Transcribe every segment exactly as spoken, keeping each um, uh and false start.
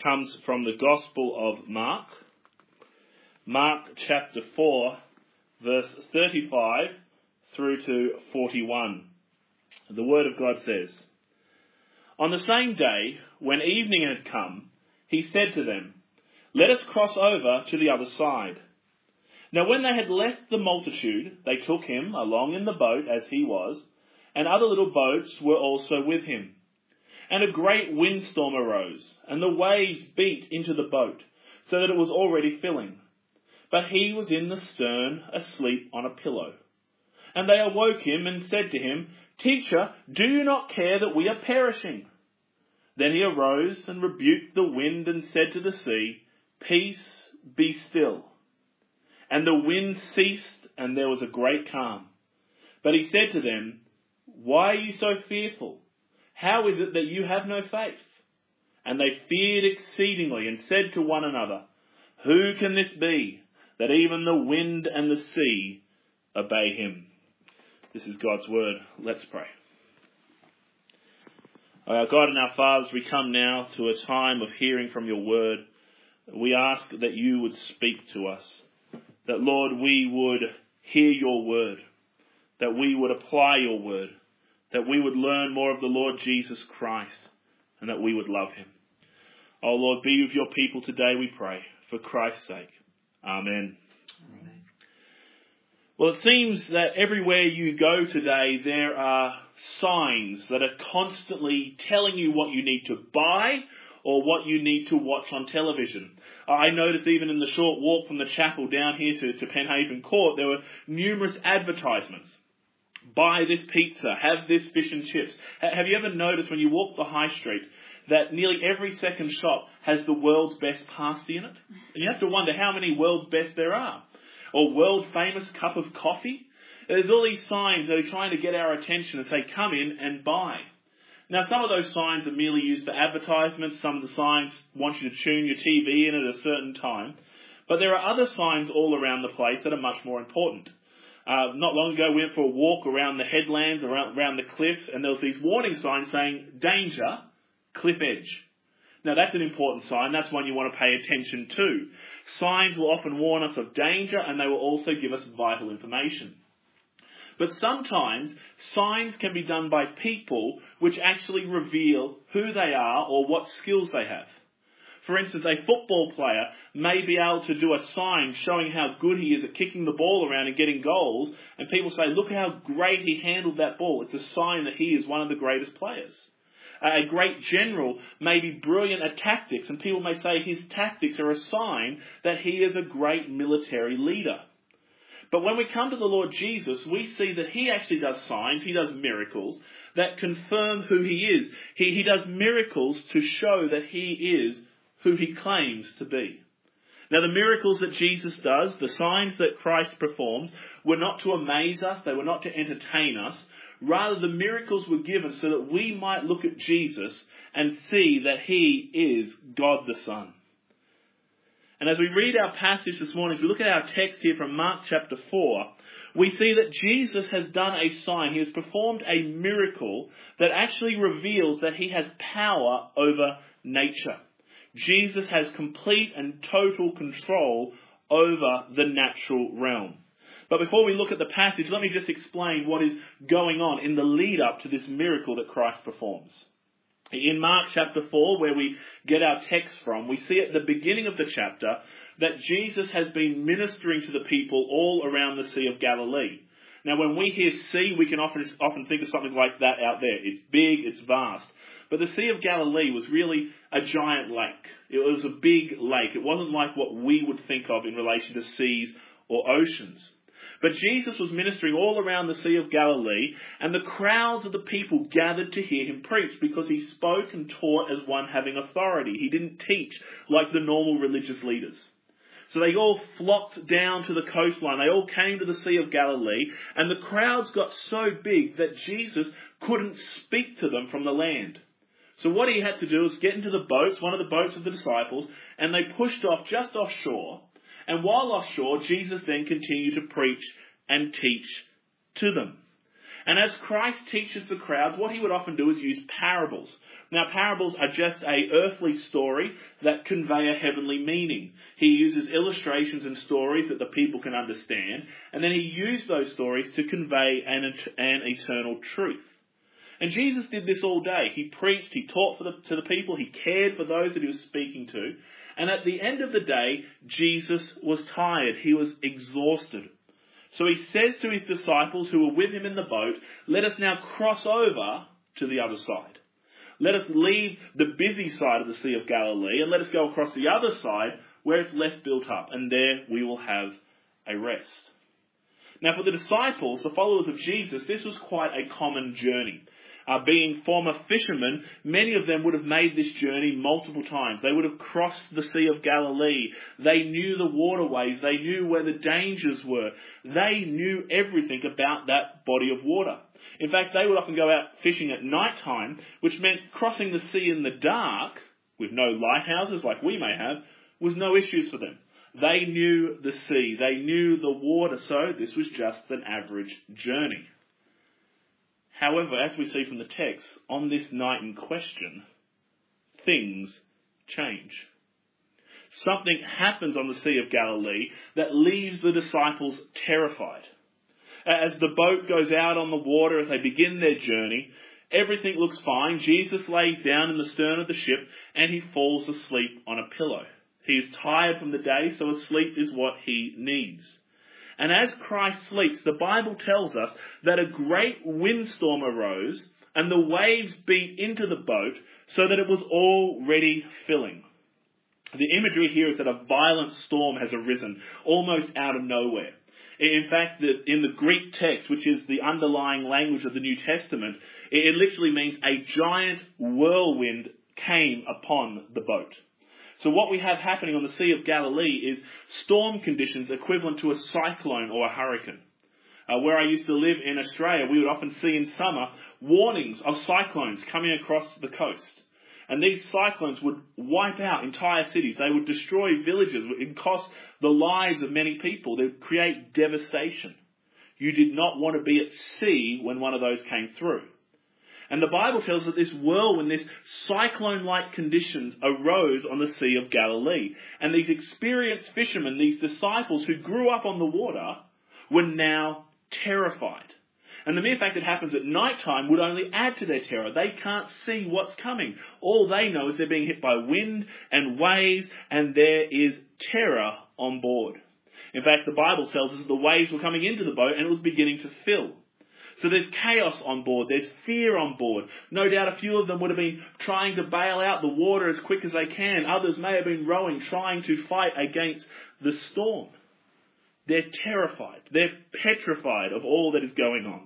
comes from the Gospel of Mark, Mark chapter four, verse thirty-five through to forty-one. The Word of God says, "On the same day, when evening had come, he said to them, 'Let us cross over to the other side.' Now when they had left the multitude, they took him along in the boat as he was, and other little boats were also with him. And a great windstorm arose, and the waves beat into the boat, so that it was already filling. But he was in the stern, asleep on a pillow. And they awoke him and said to him, 'Teacher, do you not care that we are perishing?' Then he arose and rebuked the wind and said to the sea, 'Peace, be still.' And the wind ceased, and there was a great calm. But he said to them, 'Why are you so fearful? How is it that you have no faith?' And they feared exceedingly and said to one another, 'Who can this be, that even the wind and the sea obey him?'" This is God's word. Let's pray. Our God and our Fathers, we come now to a time of hearing from your word. We ask that you would speak to us, that, Lord, we would hear your word, that we would apply your word, that we would learn more of the Lord Jesus Christ, and that we would love him. Oh Lord, be with your people today, we pray, for Christ's sake. Amen. Amen. Well, it seems that everywhere you go today, there are signs that are constantly telling you what you need to buy or what you need to watch on television. I noticed even in the short walk from the chapel down here to, to Penhaven Court, there were numerous advertisements. Buy this pizza, have this fish and chips. Have you ever noticed when you walk the high street that nearly every second shop has the world's best pasty in it? And you have to wonder how many world's best there are. Or world famous cup of coffee. There's all these signs that are trying to get our attention and say, come in and buy. Now, some of those signs are merely used for advertisements. Some of the signs want you to tune your T V in at a certain time. But there are other signs all around the place that are much more important. Uh, not long ago, we went for a walk around the headlands, around, around the cliff, and there was these warning signs saying, danger, cliff edge. Now, that's an important sign. That's one you want to pay attention to. Signs will often warn us of danger, and they will also give us vital information. But sometimes, signs can be done by people which actually reveal who they are or what skills they have. For instance, a football player may be able to do a sign showing how good he is at kicking the ball around and getting goals, and people say, look how great he handled that ball. It's a sign that he is one of the greatest players. A great general may be brilliant at tactics, and people may say his tactics are a sign that he is a great military leader. But when we come to the Lord Jesus, we see that he actually does signs, he does miracles that confirm who he is. He, he does miracles to show that he is who he claims to be. Now, the miracles that Jesus does, the signs that Christ performs, were not to amaze us, they were not to entertain us. Rather, the miracles were given so that we might look at Jesus and see that he is God the Son. And as we read our passage this morning, as we look at our text here from Mark chapter four, we see that Jesus has done a sign. He has performed a miracle that actually reveals that he has power over nature. Jesus has complete and total control over the natural realm. But before we look at the passage, let me just explain what is going on in the lead up to this miracle that Christ performs. In Mark chapter four, where we get our text from, we see at the beginning of the chapter that Jesus has been ministering to the people all around the Sea of Galilee. Now, when we hear sea, we can often, often think of something like that out there. It's big, it's vast. But the Sea of Galilee was really a giant lake. It was a big lake. It wasn't like what we would think of in relation to seas or oceans. But Jesus was ministering all around the Sea of Galilee, and the crowds of the people gathered to hear him preach because he spoke and taught as one having authority. He didn't teach like the normal religious leaders. So they all flocked down to the coastline. They all came to the Sea of Galilee, and the crowds got so big that Jesus couldn't speak to them from the land. So what he had to do was get into the boats, one of the boats of the disciples, and they pushed off just offshore. And while offshore, Jesus then continued to preach and teach to them. And as Christ teaches the crowds, what he would often do is use parables. Now, parables are just a earthly story that convey a heavenly meaning. He uses illustrations and stories that the people can understand, and then he used those stories to convey an, an eternal truth. And Jesus did this all day. He preached, he taught for the, to the people, he cared for those that he was speaking to. And at the end of the day, Jesus was tired. He was exhausted. So he says to his disciples who were with him in the boat, let us now cross over to the other side. Let us leave the busy side of the Sea of Galilee and let us go across the other side where it's less built up, and there we will have a rest. Now for the disciples, the followers of Jesus, this was quite a common journey. Uh, being former fishermen, many of them would have made this journey multiple times. They would have crossed the Sea of Galilee. They knew the waterways. They knew where the dangers were. They knew everything about that body of water. In fact, they would often go out fishing at night time, which meant crossing the sea in the dark, with no lighthouses like we may have, was no issues for them. They knew the sea. They knew the water, so this was just an average journey. However, as we see from the text, on this night in question, things change. Something happens on the Sea of Galilee that leaves the disciples terrified. As the boat goes out on the water, as they begin their journey, everything looks fine. Jesus lays down in the stern of the ship and he falls asleep on a pillow. He is tired from the day, so a sleep is what he needs. And as Christ sleeps, the Bible tells us that a great windstorm arose and the waves beat into the boat so that it was already filling. The imagery here is that a violent storm has arisen, almost out of nowhere. In fact, in the Greek text, which is the underlying language of the New Testament, it literally means a giant whirlwind came upon the boat. So what we have happening on the Sea of Galilee is storm conditions equivalent to a cyclone or a hurricane. Uh, where I used to live in Australia, we would often see in summer warnings of cyclones coming across the coast. And these cyclones would wipe out entire cities. They would destroy villages. It would cost the lives of many people. They would create devastation. You did not want to be at sea when one of those came through. And the Bible tells us that this whirlwind, this cyclone-like conditions arose on the Sea of Galilee. And these experienced fishermen, these disciples who grew up on the water, were now terrified. And the mere fact it happens at night time would only add to their terror. They can't see what's coming. All they know is they're being hit by wind and waves, and there is terror on board. In fact, the Bible tells us that the waves were coming into the boat and it was beginning to fill. So there's chaos on board, there's fear on board. No doubt a few of them would have been trying to bail out the water as quick as they can. Others may have been rowing, trying to fight against the storm. They're terrified. They're petrified of all that is going on.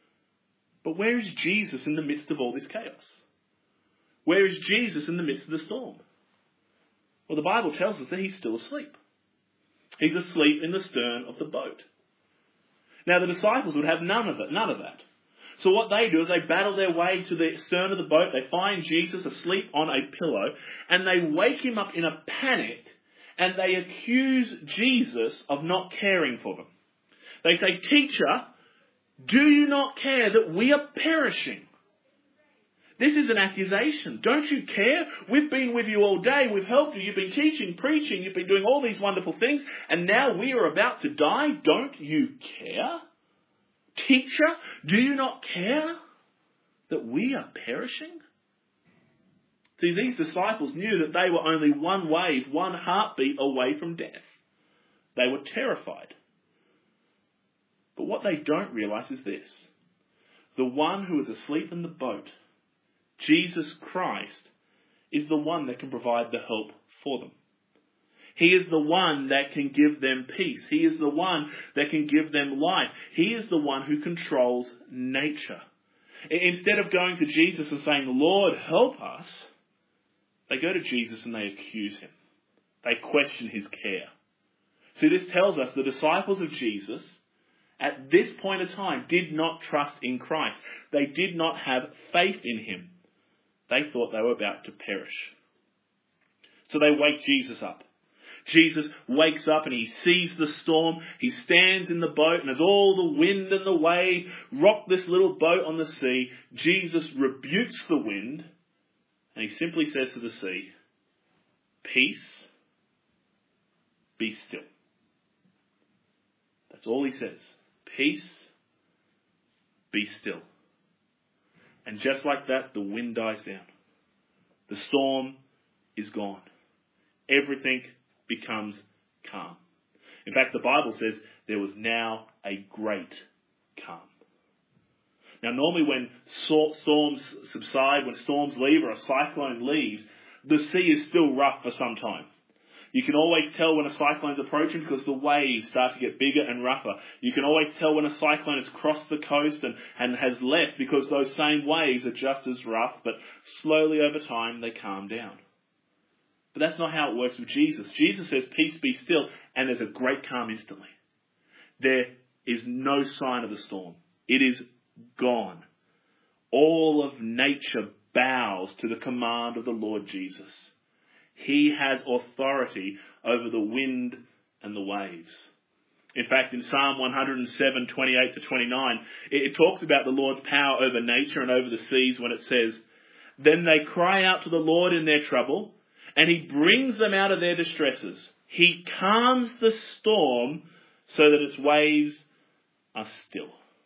But where is Jesus in the midst of all this chaos? Where is Jesus in the midst of the storm? Well, the Bible tells us that he's still asleep. He's asleep in the stern of the boat. Now, the disciples would have none of it, none of that. So what they do is they battle their way to the stern of the boat. They find Jesus asleep on a pillow, and they wake him up in a panic, and they accuse Jesus of not caring for them. They say, "Teacher, do you not care that we are perishing?" This is an accusation. Don't you care? We've been with you all day. We've helped you. You've been teaching, preaching. You've been doing all these wonderful things. And now we are about to die. Don't you care? Teacher, do you not care that we are perishing? See, these disciples knew that they were only one wave, one heartbeat away from death. They were terrified. But what they don't realize is this. The one who is asleep in the boat, Jesus Christ, is the one that can provide the help for them. He is the one that can give them peace. He is the one that can give them life. He is the one who controls nature. Instead of going to Jesus and saying, "Lord, help us," they go to Jesus and they accuse him. They question his care. See, this tells us the disciples of Jesus, at this point of time, did not trust in Christ. They did not have faith in him. They thought they were about to perish. So they wake Jesus up. Jesus wakes up and he sees the storm. He stands in the boat, and as all the wind and the wave rock this little boat on the sea, Jesus rebukes the wind And he simply says to the sea, peace, be still. That's all he says. Peace, be still. And just like that, the wind dies down. The storm is gone. Everything becomes calm. In fact, the Bible says there was now a great calm. Now, normally when storms subside, when storms leave or a cyclone leaves, the sea is still rough for some time. You can always tell when a cyclone is approaching because the waves start to get bigger and rougher. You can always tell when a cyclone has crossed the coast and, and has left because those same waves are just as rough, but slowly over time they calm down. But that's not how it works with Jesus. Jesus says, peace be still, and there's a great calm instantly. There is no sign of the storm. It is gone. All of nature bows to the command of the Lord Jesus. He has authority over the wind and the waves. In fact, in Psalm one oh seven, twenty-eight to twenty-nine, it talks about the Lord's power over nature and over the seas when it says, then they cry out to the Lord in their trouble, and he brings them out of their distresses. He calms the storm so that its waves are still.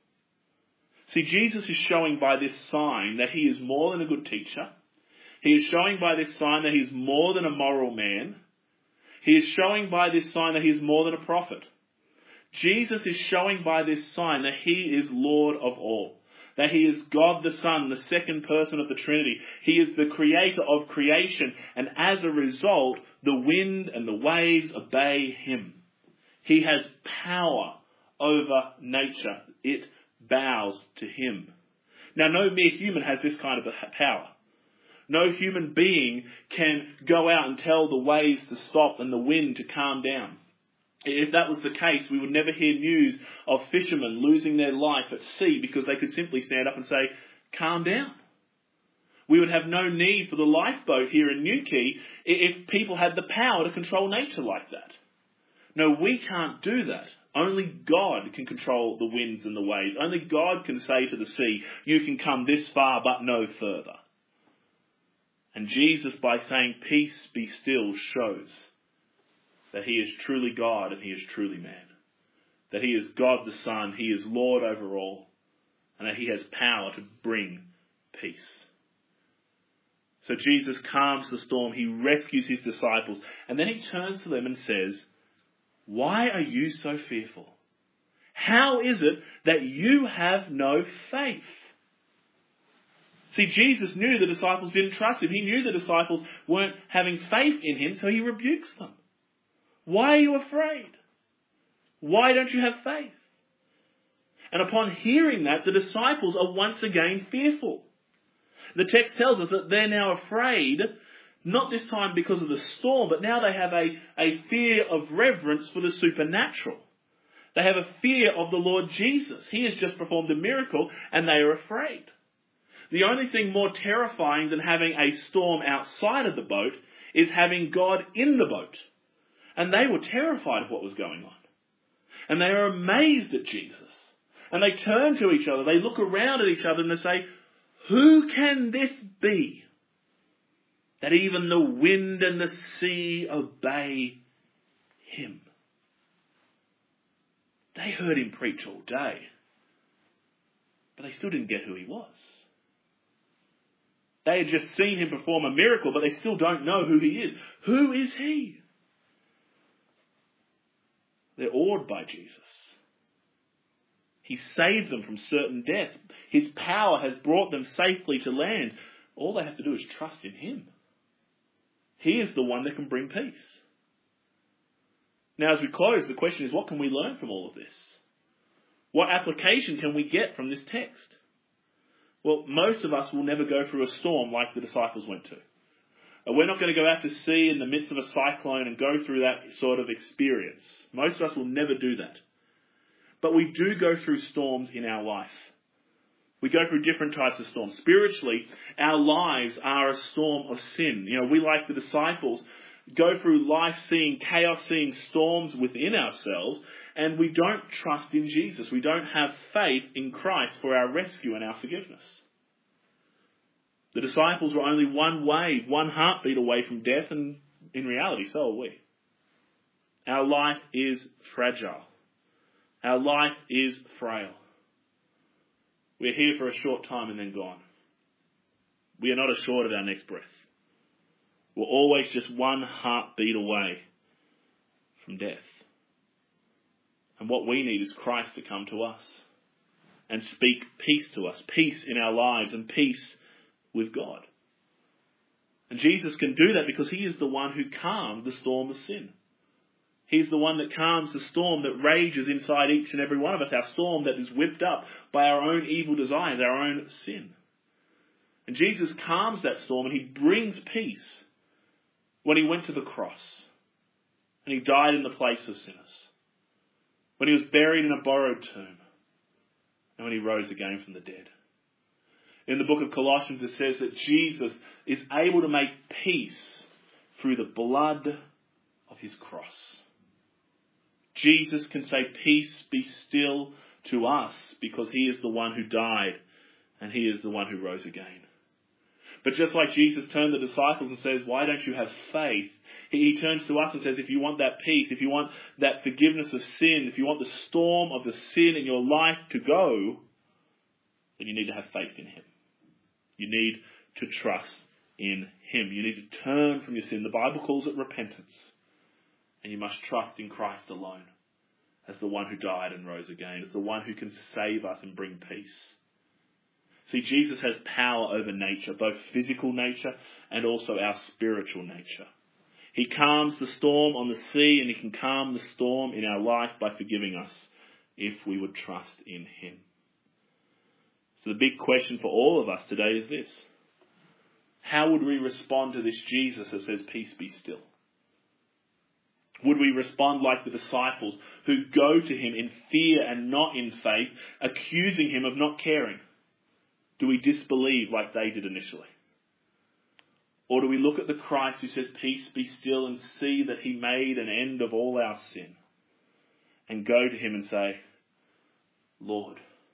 See, Jesus is showing by this sign that he is more than a good teacher. He is showing by this sign that he is more than a moral man. He is showing by this sign that he is more than a prophet. Jesus is showing by this sign that he is Lord of all. That he is God the Son, the second person of the Trinity. He is the creator of creation. And as a result, the wind and the waves obey him. He has power over nature. It bows to him. Now, no mere human has this kind of power. No human being can go out and tell the waves to stop and the wind to calm down. If that was the case, we would never hear news of fishermen losing their life at sea because they could simply stand up and say, calm down. We would have no need for the lifeboat here in Newquay if people had the power to control nature like that. No, we can't do that. Only God can control the winds and the waves. Only God can say to the sea, you can come this far but no further. And Jesus, by saying, peace be still, shows that he is truly God and he is truly man. That he is God the Son, he is Lord over all, and that he has power to bring peace. So Jesus calms the storm, he rescues his disciples, and then he turns to them and says, why are you so fearful? How is it that you have no faith? See, Jesus knew the disciples didn't trust him. He knew the disciples weren't having faith in him, so he rebukes them. Why are you afraid? Why don't you have faith? And upon hearing that, the disciples are once again fearful. The text tells us that they're now afraid, not this time because of the storm, but now they have a, a fear of reverence for the supernatural. They have a fear of the Lord Jesus. He has just performed a miracle and they are afraid. The only thing more terrifying than having a storm outside of the boat is having God in the boat. And they were terrified of what was going on. And they are amazed at Jesus. And they turn to each other, they look around at each other and they say, who can this be? That even the wind and the sea obey him. They heard him preach all day. But they still didn't get who he was. They had just seen him perform a miracle, but they still don't know who he is. Who is he? They're awed by Jesus. He saved them from certain death. His power has brought them safely to land. All they have to do is trust in him. He is the one that can bring peace. Now, as we close, the question is, what can we learn from all of this? What application can we get from this text? Well, most of us will never go through a storm like the disciples went to. We're not going to go out to sea in the midst of a cyclone and go through that sort of experience. Most of us will never do that. But we do go through storms in our life. We go through different types of storms. Spiritually, our lives are a storm of sin. You know, we, like the disciples, go through life seeing chaos, seeing storms within ourselves, and we don't trust in Jesus. We don't have faith in Christ for our rescue and our forgiveness. The disciples were only one way, one heartbeat away from death, and in reality, so are we. Our life is fragile. Our life is frail. We're here for a short time and then gone. We are not assured of our next breath. We're always just one heartbeat away from death. And what we need is Christ to come to us and speak peace to us, peace in our lives and peace with God. And Jesus can do that because he is the one who calmed the storm of sin. He's the one that calms the storm that rages inside each and every one of us, our storm that is whipped up by our own evil desires, our own sin. And Jesus calms that storm and he brings peace when he went to the cross and he died in the place of sinners, when he was buried in a borrowed tomb, and when he rose again from the dead. In the book of Colossians it says that Jesus is able to make peace through the blood of his cross. Jesus can say, peace be still to us, because he is the one who died and he is the one who rose again. But just like Jesus turned the disciples and says, why don't you have faith? He, he turns to us and says, if you want that peace, if you want that forgiveness of sin, if you want the storm of the sin in your life to go, then you need to have faith in him. You need to trust in him. You need to turn from your sin. The Bible calls it repentance. And you must trust in Christ alone as the one who died and rose again, as the one who can save us and bring peace. See, Jesus has power over nature, both physical nature and also our spiritual nature. He calms the storm on the sea, and he can calm the storm in our life by forgiving us if we would trust in him. So the big question for all of us today is this: how would we respond to this Jesus that says, peace be still? Would we respond like the disciples who go to him in fear and not in faith, accusing him of not caring? Do we disbelieve like they did initially? Or do we look at the Christ who says, peace be still, and see that he made an end of all our sin, and go to him and say, Lord,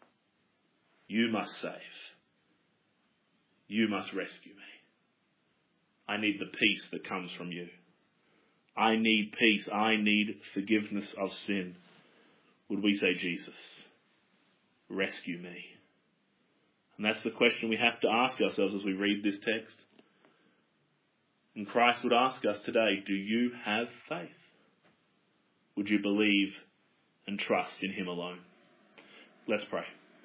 you must save. You must rescue me. I need the peace that comes from you. I need peace. I need forgiveness of sin. Would we say, Jesus, rescue me? And that's the question we have to ask ourselves as we read this text. And Christ would ask us today, do you have faith? Would you believe and trust in him alone? Let's pray.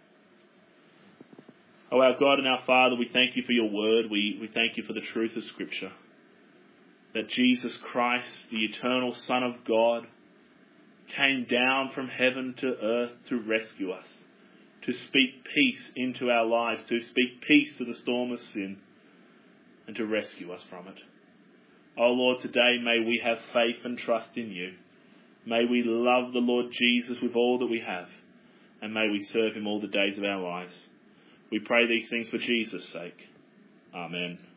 Oh, our God and our Father, we thank you for your word. We, we thank you for the truth of Scripture. That Jesus Christ, the eternal Son of God, came down from heaven to earth to rescue us, to speak peace into our lives, to speak peace to the storm of sin, and to rescue us from it. Oh Lord, today may we have faith and trust in you. May we love the Lord Jesus with all that we have, and may we serve him all the days of our lives. We pray these things for Jesus' sake. Amen.